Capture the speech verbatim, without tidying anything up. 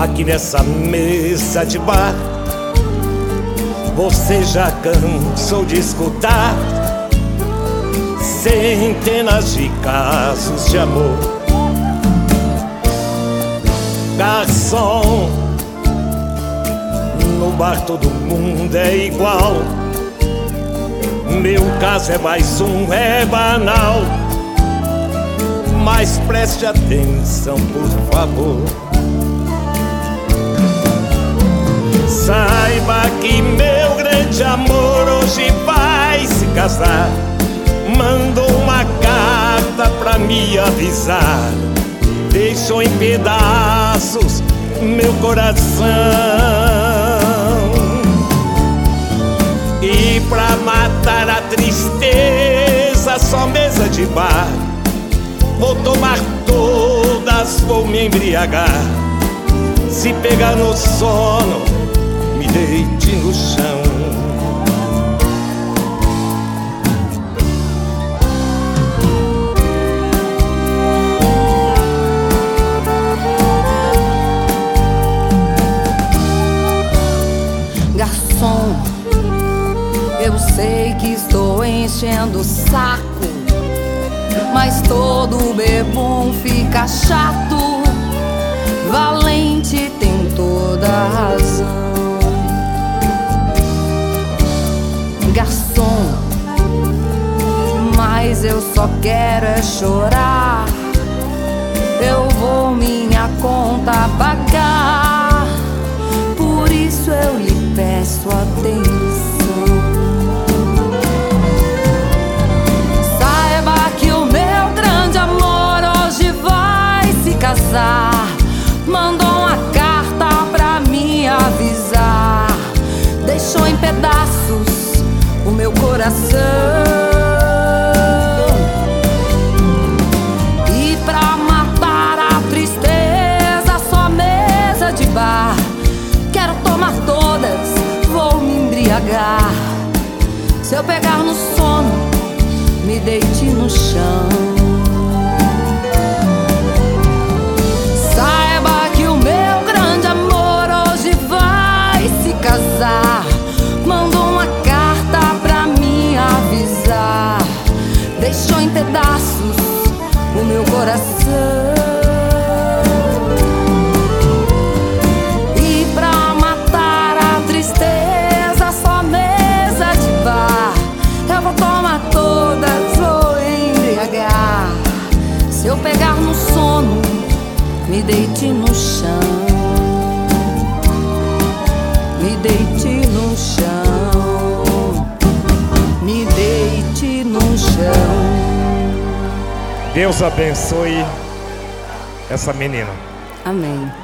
aqui nessa mesa de bar. Você já cansou de escutar centenas de casos de amor. Garçom, no bar todo mundo é igual. Meu caso é mais um, é banal. Mas preste atenção, por favor. Saiba que meu grande amor hoje vai se casar. Mandou uma carta pra me avisar. Deixou em pedaços meu coração. E pra matar a tristeza, só mesa de bar. Vou tomar todas, vou me embriagar. Se pegar no sono, me deite no chão. Garçom, eu sei que estou enchendo o saco, mas todo bebum fica chato. Valente tem toda a razão. Garçom, mas eu só quero é chorar. Eu vou minha conta pagar, por isso eu lhe peço atenção. Saiba que o meu grande amor hoje vai se casar. Mandou uma carta pra me avisar. Deixou em pedaços o meu coração. E pra matar a tristeza, só mesa de bar. Quero tomar todas, vou me embriagar. Se eu pegar no sono, me deite no chão. Saiba que o meu grande amor hoje vai se casar. Mandou uma carta pra me avisar. Deixou em pedaços o meu coração. E pra matar a tristeza, só mesa de bar. Eu vou tomar todas, vou embriagar. Se eu pegar no sono, me deite no chão. Me deite no chão. Me deite no chão. Deus abençoe essa menina. Amém.